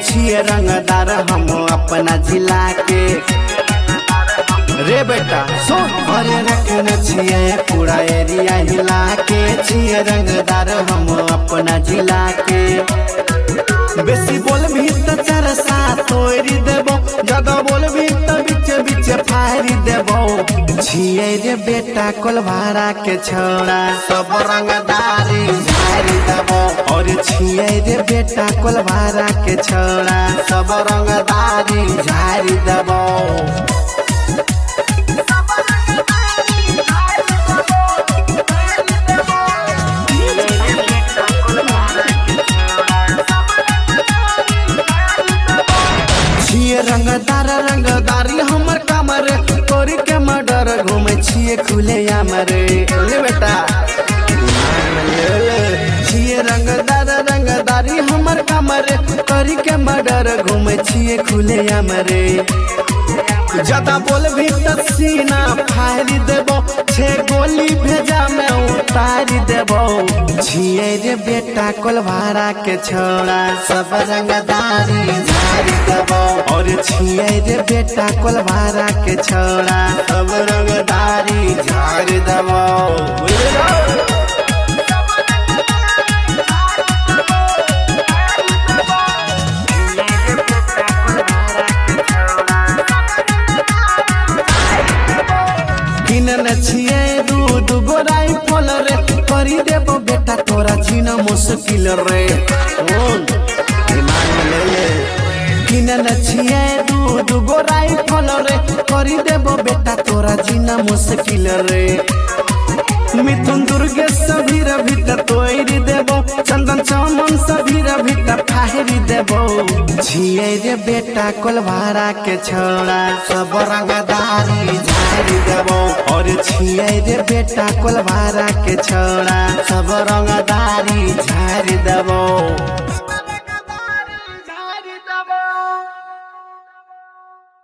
छिए रंगदार हम अपना जिला के। रे बेटा सुन, अरे रखने छिए पूरा एरिया हिला के, छिए रंगदार हम अपना जिला के। बेसी बोलबी तो चरसा तोड़ी देबो, ज्यादा बोलबी तो बीच बीच फाड़ी देबो। छिए रे बेटा कोलवारा के छोड़ा, सब रंगदारी झाड़ी देबो। और छिए रे बेटा कोलवारा के छोड़ा, सब रंगदारी झाड़ी देबो। रंगदारी हमर कमर तोरी के मर्डर घूमे छिए खुले यामरे। बेटा छिए रंगदारी हमर कमर तोरी के मर्डर घूमे छिए खुले यामरे। ज्यादा बोलबी तो सीना फाड़ी देबो, 6 गोली भेजा में उतारी देबो। छिए रे बेटा कोलवारा के छोड़ा, सब रंगदारी झाड़ी देबो। और छिए रे बेटा कोलवारा के छोड़ा, सब रंगदारी झाड़ी देबो। छिए दू गो राइफल रे, करी देबो बेटा तोरा जीना मुश्किल रे। किनन छिए दू गो राइफल रे, करी देबो बेटा तोरा जीना मुश्किल रे। मिथुन दुर्गे सभी भीतर तोड़ी देबो, चंदन चमन सभी भीतर फाड़ी देबो। छिए रे बेटा कोलवारा के छोड़ा, सब रंगदारी झाड़ी देबो। और छिए रे बेटा कोलवारा के छोड़ा, सब रंगदारी झाड़ी देबो।